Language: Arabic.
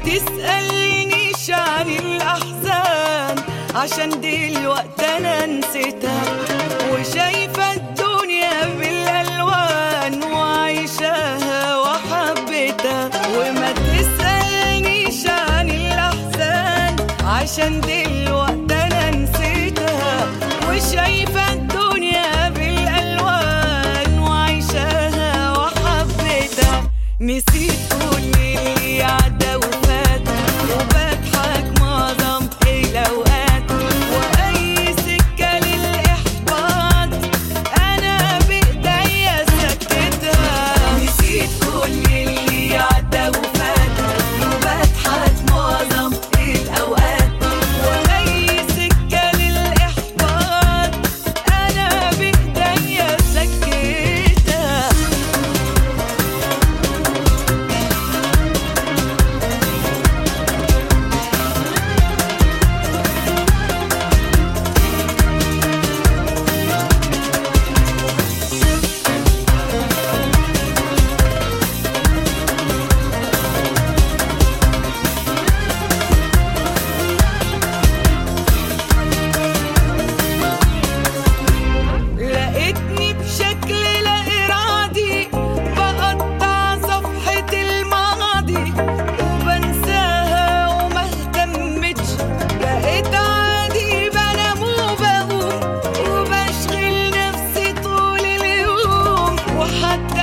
تسألنيش عن الأحزان عشان دلوقتي أنا نسيتها، وشايفة الدنيا بالألوان وعايشاها وحبيتها. وما تسألنيش عن الأحزان عشان دلوقتي أنا نسيتها، وشايفة الدنيا بالألوان وعايشاها وحبيتها. نسيت كل اللي عدى وفات وبضحك معظم الأوقات، وأي سكة للإحباط أنا بإيديا سكتها. نسيت كل اللي عدى وفات وبضحك معظم الأوقات، وأي سكة للإحباط أنا بإيديا سكتها. لقيتني بشكل لا إرادي بقطع صفحة الماضي وبنساها وما اهتمتش، بقيت عادي بنام وبقوم وبشغل نفسي طول اليوم، وحتى